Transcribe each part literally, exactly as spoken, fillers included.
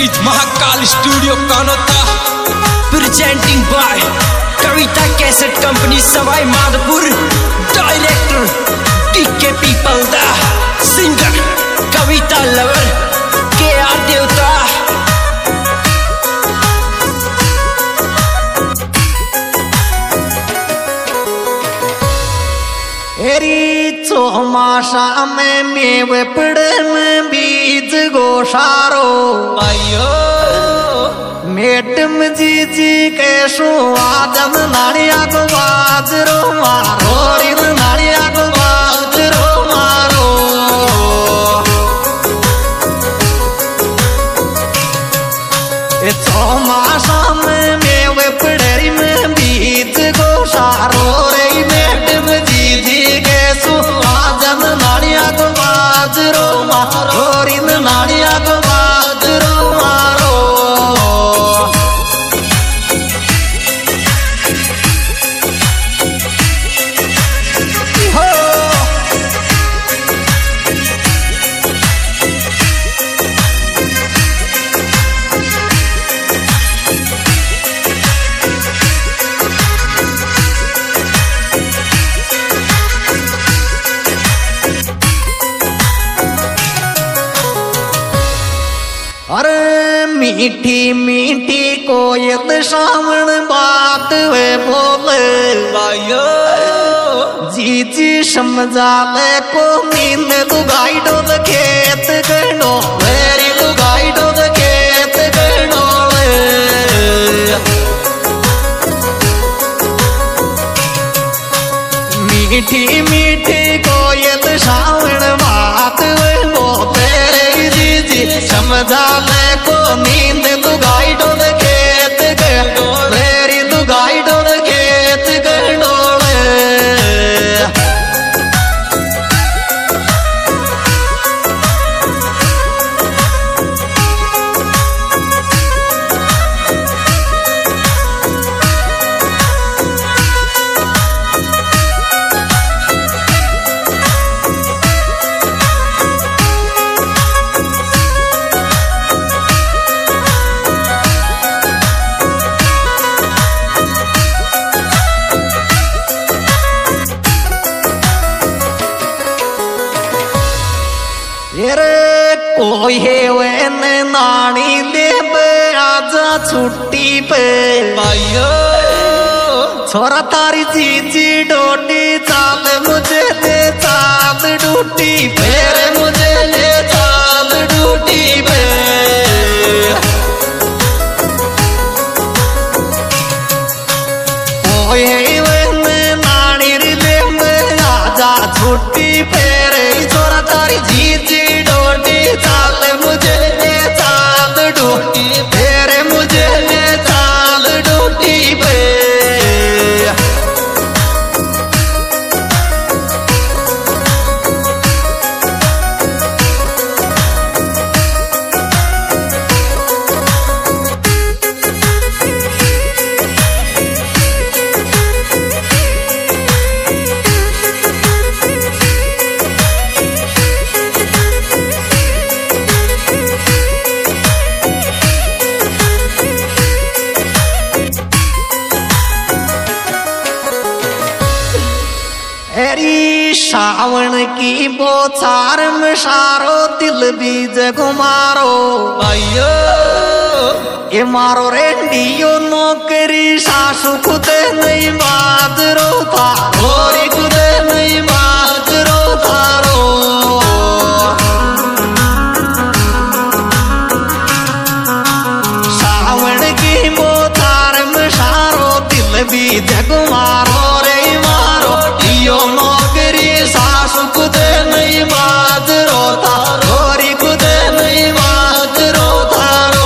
Beach Mahakal studio Kanota presenting by Kavita cassette company Sawai Madhopur. Director T K पीपल दा, singer Kavita lover के आर देवता। एरी चौमासा में मेव पड़े में बीज गोसारो आयो मैडम जी जी के सुवादम नाड़िया को बाजरो मारो रिन नाड़िया को बाजरो मारो। ए चौमासा में मेव पड़े में बीज गोसारो रे मैडम जी जी के सुवादम नाड़िया को बाजरो मारो रिन नाड़िया को बाजरो मारो। अरे मीठी मीठी कोयल सावन बात वे बोले आयो जी जी समझा ले को नींद लुगाई डो खेत गणो मेरी लुगाई डो खेत गणो। मीठी मीठी कोयल सावन बात वे बोले जी जी समझा ले को नींद लुगाई डो खेत गणो मेरी लुगाई डो खेत गणो। कोई है वैन नानी ले आजा छुट्टी पे आयो छोरा तारी जीजी डोटी चाल मुझे ले चाल डूटी फेर मुझे ले चाल डूटी पे। कोई है वैन नानी ले आजा छुट्टी फेर छोरा तारी जीजी चाल मुझे ले चाल डूटी फेर मुझे ले चाल डूटी पे। एरी सावन की बोचार में सारो दिल बीज घुमारो आयो ये मारो रेंडियो नौकरी सासु खुदे नहीं बाजरो थारो रे खुदे नहीं बाजरो थारो। सावन की बोचार में सारो दिल बीज घुमारो रे मारो यो नौकरी सासु खुदे नहीं बाजरो थारो रे खुदे नहीं बाजरो थारो।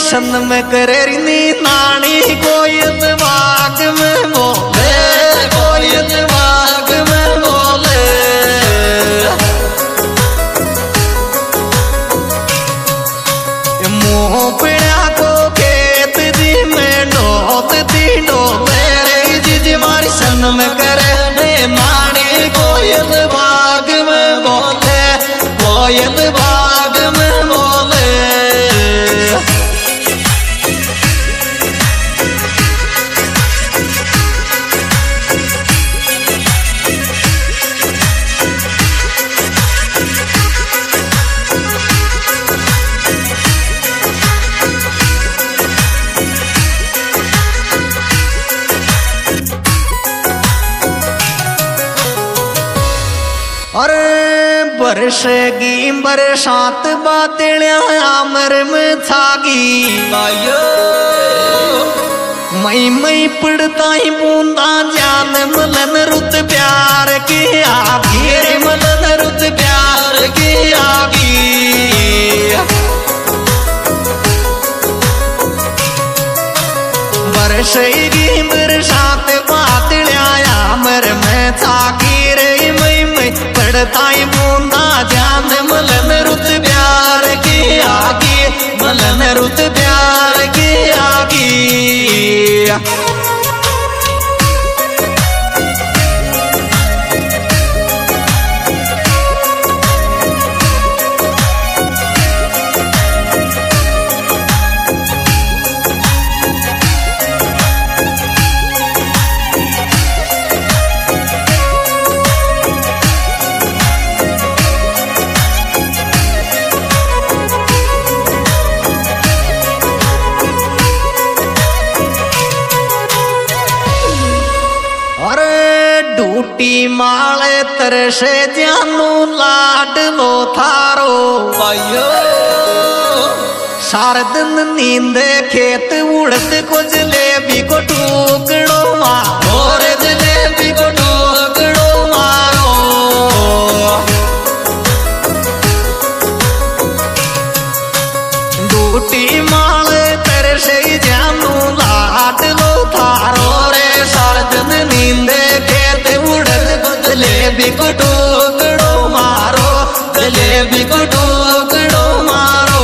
सन में करे नी नानी कोई बाग में बोले कोई बाग में बोले मुँह पिड़ा को खेत दी में डोत दी डोले जी मारी सन में करे नानी कोई बाग में बोले कोई बाग में बोले अरे बरसेगी बरसात बादलियां आमर में छागी भाइयों मई मई पड़ता ही बूंदा जान मलन रुत प्यार की आगी रे मलन रुत प्यार की आगी बरसेगी बरसात बादलियां आमर में छागी रे मई मई पड़ता ही बूंदा जान मलन रुत प्यार की आगी मलन रुत प्यार की आगी डूटी माले तरसे जानू लाड लो थारो भाइयों सार दिन नींदे खेत उड़त को जलेबी को टुकड़ो मारो रे जलेबी को टुकड़ो मारो डूटी माले तरसे जानू लाड लो थारो रे सार दिन नींदे जलेबी को टुकड़ो मारो जलेबी को टुकड़ो मारो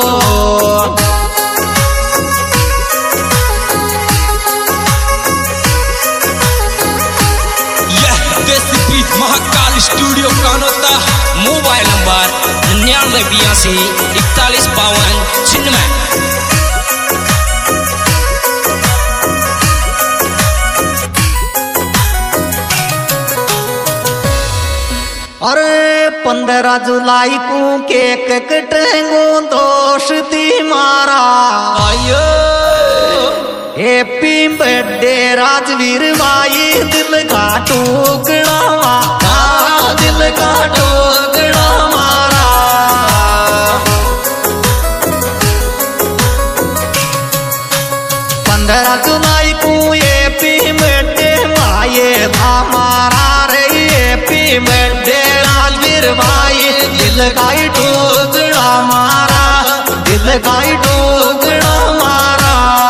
यह desi beat Mahakal studio Kanota mobile number निन्यानवे बयासी इकतालीस बावन छिन्नवे अरे पंद्रह जुलाई को केक कटेंगो दोस्ती मारा भाइयों हैप्पी बर्थडे राजवीर भाई दिल का टुकड़ा मारा दिल का टुकड़ा मारा पंद्रह जुलाई को हैप्पी बर्थडे भाई हमारा रे हैप्पी बर्थडे भाई दिल का टुकड़ा मारा दिल का टुकड़ा मारा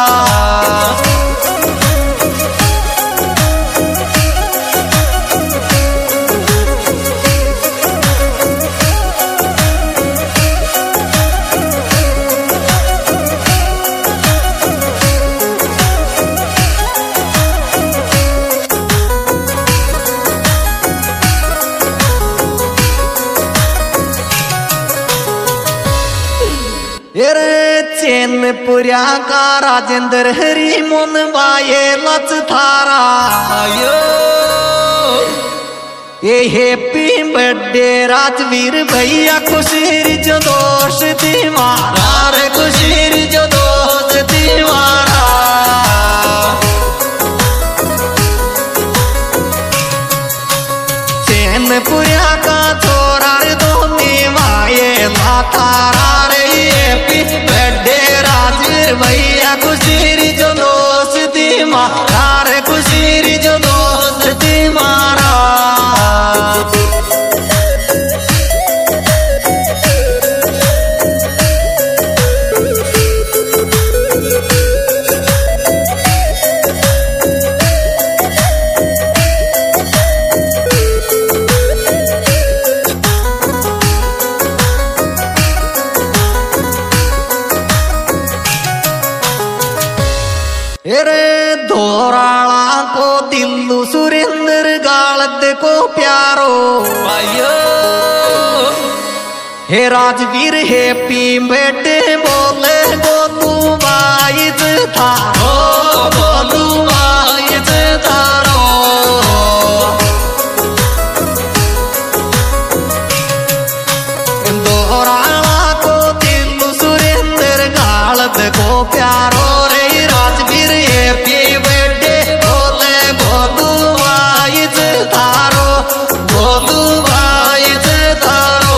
चैनपुरिया का राजेंद्र हरी मोन बाये लच थारा भाइयों ये हैप्पी बर्थडे राजवीर भैया खुशी जो दोस्ती मारा रे खुशी जो दोस्ती मारा चैनपुरिया का छोरा धोनी माये थारा रे हैप्पी बर्थडे राजवीर भैया खुशी जो दोस्ती मारा रे खुशी जो दोस्ती मारा अरे धोराला को दिल्लू सुरेंद्र गालत को प्यारो भाइयों हे राजवीर हे पी बेटे बोले गोलू बाइज थारो गोलू बाइज थारो दोहराला को दिल्लू सुरेंद्र गालत को प्यारो रे राजवीर हे पी बेटे बोले गोलू बाइज थारो गोलू बाइज थारो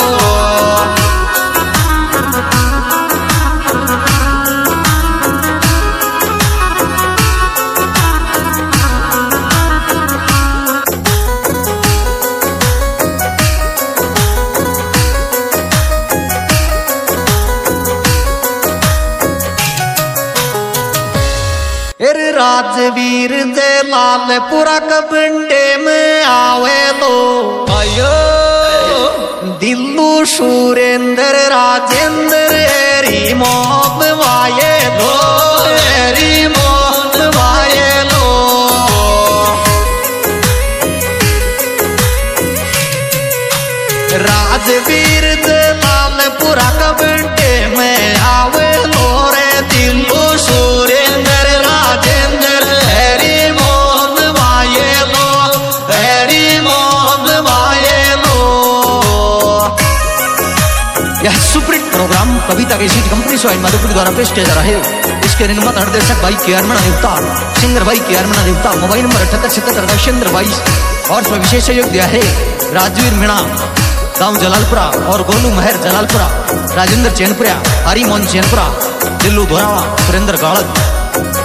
अरे राजवीर जय लालपुरा कबंडे में आवे लो भाइयों दिल्लू सुरेंद्र राजेंद्र हरी मोहब वाये लो हरी मोहब वाये लो राजवीर जय लालपुरा कबंडे में आवे लो रे दिल्लू सुरेंद्र राजेंद्र हरी मोहन वाये लो हरी मोहन वाये लो। यह सुप्रीत प्रोग्राम कविता की सीट कंपनी स्वाइन माधोपुर द्वारा पेश किया जा रहा है। इसके निर्माता निर्देशक भाई के आर मीणा देवता, सिंगर भाई के आर मीणा देवता, मोबाइल नंबर अठहत्तर सतहत्तर दशेंद्र बाईस और इसमें विशेष सहयोग दिया है राजवीर मीणा गांव जलालपुरा और गोलू महर जलालपुरा, राजेंद्र चैनपुरा, हरी मोहन चैनपुरा, दिल्लू धोरावा, सुरेंद्र गाड़त।